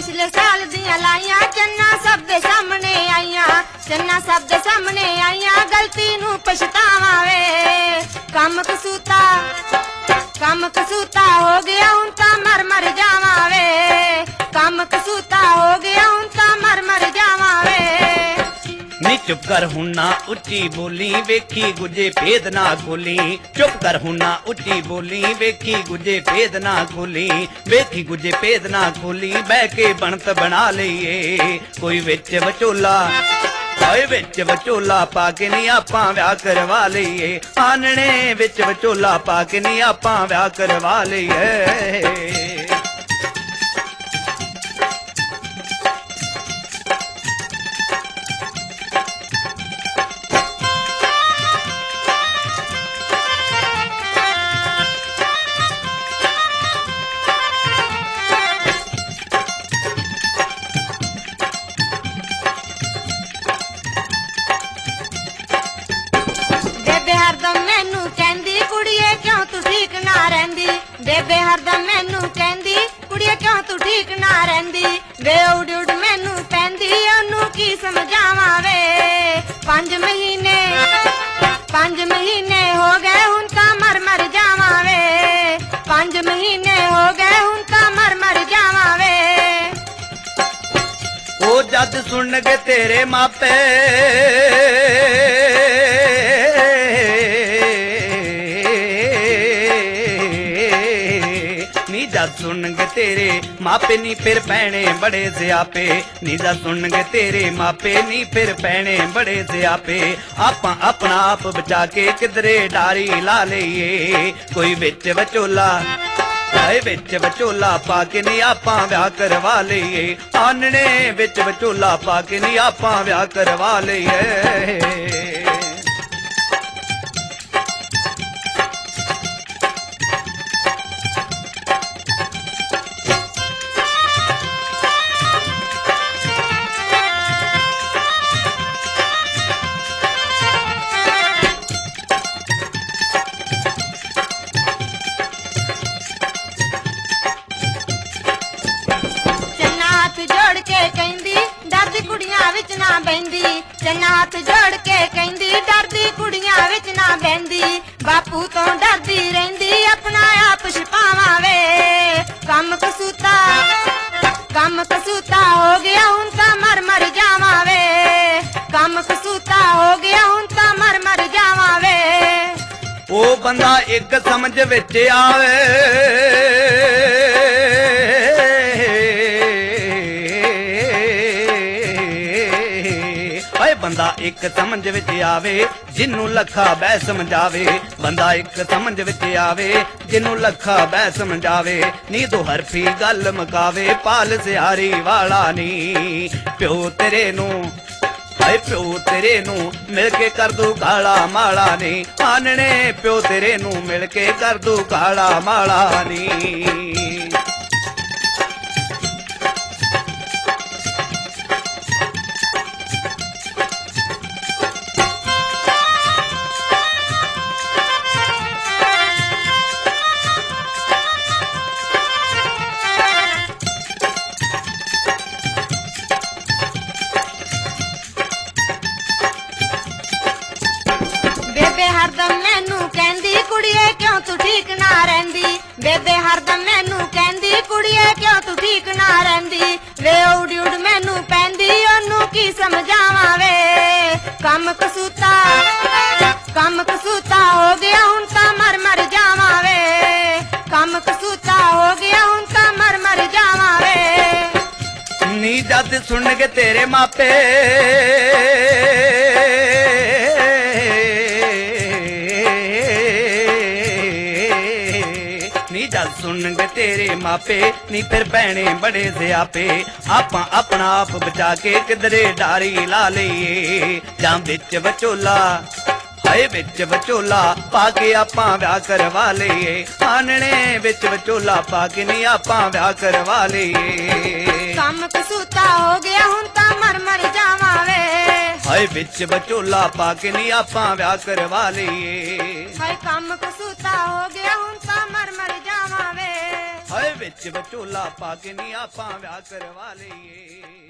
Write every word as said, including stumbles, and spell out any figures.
पिछले साल दियां लाइयां चन्ना सब दे सामने आईयां चन्ना सब दे सामने आईयां गलती नू पछतावा वे कम कसूता कम कसूता हो गया हुण तां मर मर जावां वे कम कसूता हो गया हुण तां मर मर जावां वे नी चुप कर हुण ना उच्ची बोली वेखी गुजे भेद ना खोली चुप कर हुण ना उच्ची बोली वेखी गुजे भेद ना खोली वेखी गुजे भेद ना खोली बह के बनत बना लईए कोई विच विचोला हाय विच विचोला पा के नी आपां विआह करवा लईए आनणे विच विचोला पा के नी आपां विआह करवा लईए हरदम मैनू कहंदी कुड़िए क्यों तू ठीक ना रहिंदी बेबे हरदम मैनू कहंदी कुड़िए क्यों तू ठीक ना रहिंदी वे उड़ उड़ मैनू पैंदी ओनू की समझावां वे पंज महीने पंज महीने हो गए हुण तां मर मर जावां वे पंज महीने हो गए हुण तां मर मर जावां वे ओ जद सुन के तेरे मापे जद सुनगे तेरे मापे नी फिर पैने बड़े स्यापे नी जद सुनगे तेरे मापे नी फिर पैने बड़े स्यापे आपां अपना आप बचा के किधरे डारी ला लईए कोई विच विचोला हाय विच विचोला पा के नी आपां विआह करवा लईए आनणे विच विचोला पा के नी आपां विआह करवा लईए जोड़ के कहंदी डरदी कुड़ियां विच ना बहिंदी चन्ना हाथ जोड़ के कहंदी डरदी कुड़ियां विच ना बहिंदी बापू तो डरदी रहिंदी अपना आप छुपावां वे कम कसूता कम कसूता हो गया हुण तां मर मर जावां वे कम कसूता हो गया हुण तां मर मर जावां वे ओ बंदा एक समझ विच आवे बंदा एक समझ विच आवे जिन्नू लखा बह समझावे बंदा एक समझ विच आवे जिन्नू लखा बह समझावे नी दो हरफी गल मकावे पाल सियारी वाला नी प्यो तेरे नू हाय प्यो तेरे नू मिल के कर दू काला माला नी आनणे प्यो तेरे नू मिल के कर दू काला माला नी बेबे हरदम मैनू कहंदी कुड़िए क्यों तू ठीक ना रहिंदी बेबे हरदम मैनू कहंदी कुड़िए क्यों तू ठीक ना रहिंदी वे उड़ उड़ मैनू पैंदी ओनू की समझावां वे कम कसूता कम कसूता हो गया हुण तां मर मर जावां वे कम कसूता हो गया हुण तां मर मर जावां वे नी जद सुन के तेरे मापे नी जद सुन के तेरे मापे नी फिर पैने बड़े स्यापे आपां अपना आप बचा के किधरे डारी ला लईए जां विच विचोला हाय विच विचोला पा के आपां विआह करवा लईए आनणे विच विचोला पा के नी आपां विआह करवा लईए कम कसूता हो गया हुण तां मर मर जावां वे हाय विच विचोला पा के नी आपां विआह करवा लईए हाय कम कसूता हो गया हुण तां मर मर जावां वे हाय ਵਿੱਚ ਵਿਚੋਲਾ ਪਾ ਕੇ ਨੀ ਆਪਾਂ ਵਿਆਹ ਕਰਵਾ ਲਈਏ।